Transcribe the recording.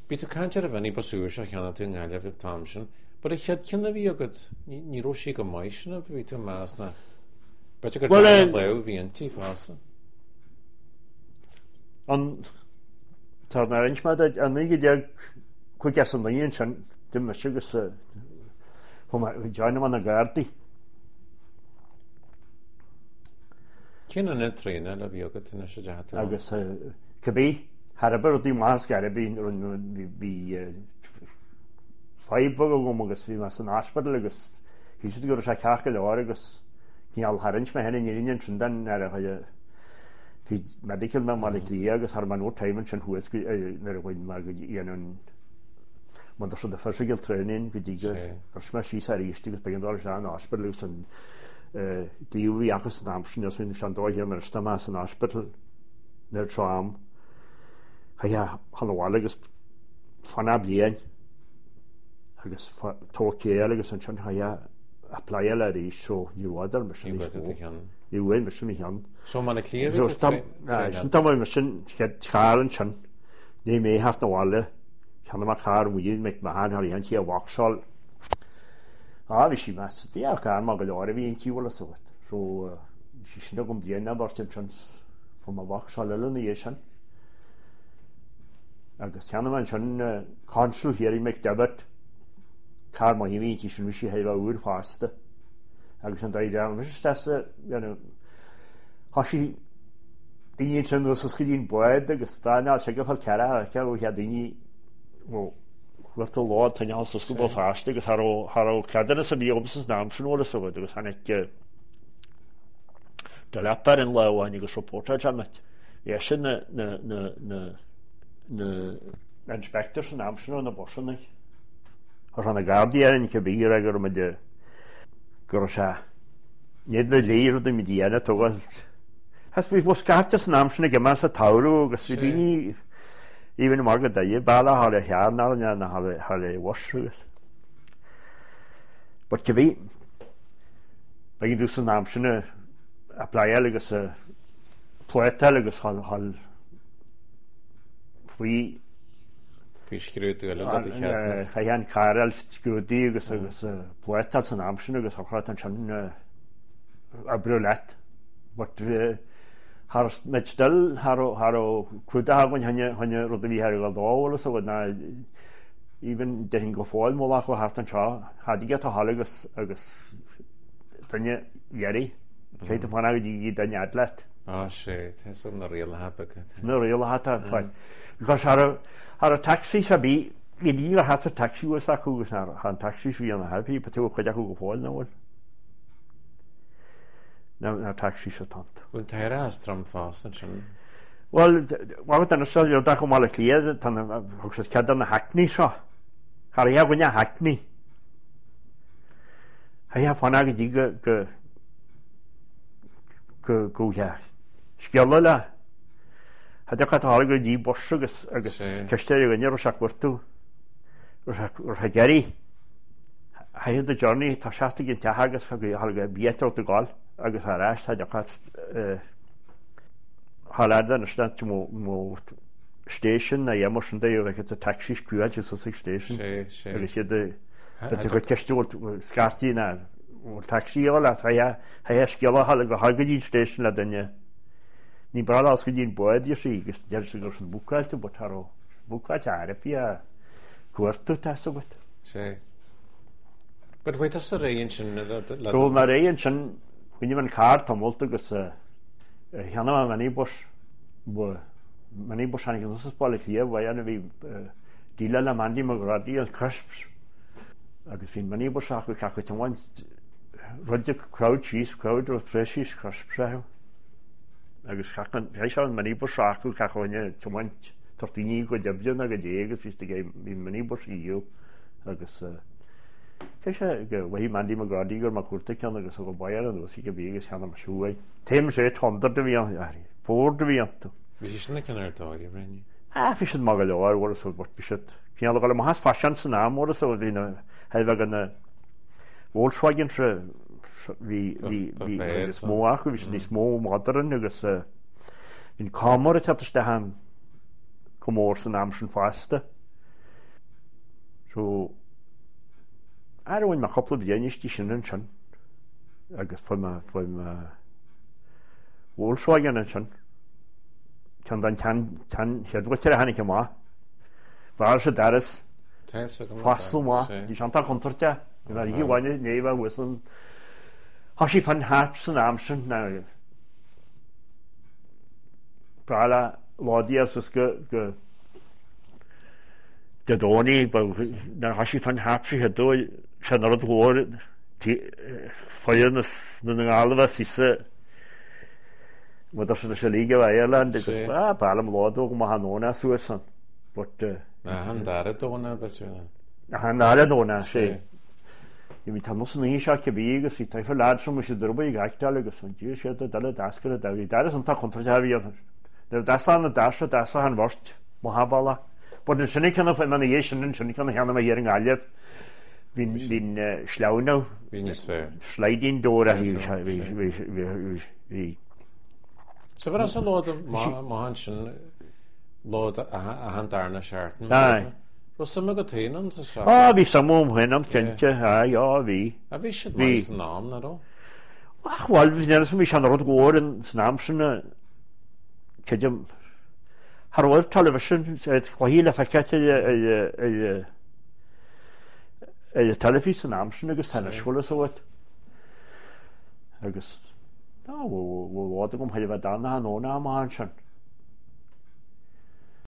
Bit cantar a bhaní basúir se cheanna tú ngáile bh tamsin, bud a chead cinna bhí agad ní roisí go maisina bhí tú más na. Bete go leh bhíontí fása. An tar na rinsmad an ige deag chuig as an daíon sin dim me sigus deanna man na gardaí. Cinna na trína le bhí agad ina sé deatú. Agus cabbí Harbar dí más garabí bhí faibbog go agus bhí mas an áspedal agus hí si gur se cecha le agus cíall harins me henna níon sin den ar a chuide medical me mal lí agus har man ótaimen sin huasci nar a bhain mar go dhéanaan man de fersigil treinin go ddíige me sí a rístigus be dá se an áspedal san díúhí agus an amsin as minn an dóhé mar sta más an áspedal nar tram hanháil agus fanna blian agus tócé agus an sin a pléile a rí seo níhádar mar sin níhfuin mar sin chean. So man clíir sin tá mar sin cháan sin ní mé haft nóháile cheanna mar chár bhíon me mahan ar hen tí a bhaáil bhí sí me tí a cá má go leir a bhíon tíhla sogat so sí sinna gom blianana barstin sin fá a bhaáil leile na dhé sin. Agus cheanna man sin consul héirí me debat cá má híhítí sin sí héh úr fásta agus an daide há sí daon sin go scín buid agus fáinál se go fáil ceara ce he daoine chuirtá lád taáil sa scoúbal fásta agus Har ceanna sa bhí obs ná sin óla soga agus hanig de lepar an leháin agus reporta temet. É sin na inspector san amsin na bosanna na gardiaran ce bí gur me de gur se néad le léir de mi díana tugas has bhí bh scate san amsinna ge más a taú agus bhí daoine íhann mar go daí bailla há le chearná na há le wasrúgus. Ba ce bhí be dú san amsinna a pléile agus poetal agus hall faoi an cairil scuúdaí agus poetal san amsin agus chráit an sin a brúlet meid still chuúdahain henne rud a bhí ar go dáhla a na íhan de go fáil móla chu hart an seo hadí a hálagus agus dunne dhéirí chéit fanna go dí daine leit. sé na réal hapa na réal hata fáin. Because har a taxi sa bí hí dí a hat a taxi was a chugus an taxis hí an happy pe tú chuide go fáil nahfuil na taxi sa tant. Bún teire as tram fásan sin? Well an se da go mála léad thug sa cead na haicní seo Har a bhaine haicní ha fanna go dí go sceala le de chatála go dí borsa agus ceiste go near seachhairtú ha geirí haad a journey tá seasta gin tethe agus go bíar a gáil agus aráis de háada na sta mó station na dhémar sin dé bheith a taxi cuaid so station agus siad go ceistúil scartíí na taxíála ha sceala hall go hagadín station le danne ní bra as go dín buid sí gus de gur an buáilte bud buáid airpi a cuairú te agat. sé. But bhaid a réon sin Ró mar réon sin chuine an cá tamolta agus cheanna maní bos maní bos annig spála líomh bha anna bhí díile le mandí mar gradí an crisps agus hín maní bos acu cecha teháin ruide crowd cheese crowd ó fresís crisps agus se an maní bos acu cechaine tehaint tortíní go debian a go dé agus hí maní bos íú agus Ke sé go bhí mandí mar gradígur mar cuata cean agus go bair an sí go bígus cheanna marsúid. Téim sé tondar do bhí an fór do bhí antu. Bhí sinna ceanartá i bhréine? Fi si má go leir so bort fi Fian go le has fashion san ná mór so hína hebh gan Volkswagen hí smó acu hí ní smó madaran agus hín cámara teiste han commór san am sin fásta So arwain ma couple of years die sin an sin agus foim Volkswagen an sin can dan can hedwitir hannig ma var se daris fastal ma die chanta kontorte var hi wine neva whistle hashi fan haps an amsen na brala lodias is go Doni, na hashi fan hapsi hedo shanarod war feuernes na alva sisse wat as se liga wa Ireland dus palam lodo ma hanona susan but na han dare dona betuna han dare dona se mi tanos ni sha ke biga si tai falad som se droba gaktal go son je se dale daskere da son ta kontra vi der dasan da han worst mohabala but the Seneca of emanation and Seneca Hanama hearing Alep been Schlauno, sliding door. So, for us, a lot of Mohanchen, Lord Ahandarna Sharton. Aye. Was some of the tenants a shop? Ah, we some when I'm Kencha, aye, we. I wish it was Nam, at all. Well, we never me shall not go and Snamson. Kajam. Har television chláhíle fecete telefís an amsin agus tennisúla sóit agus bhá gom heile bh dána an óna am an sin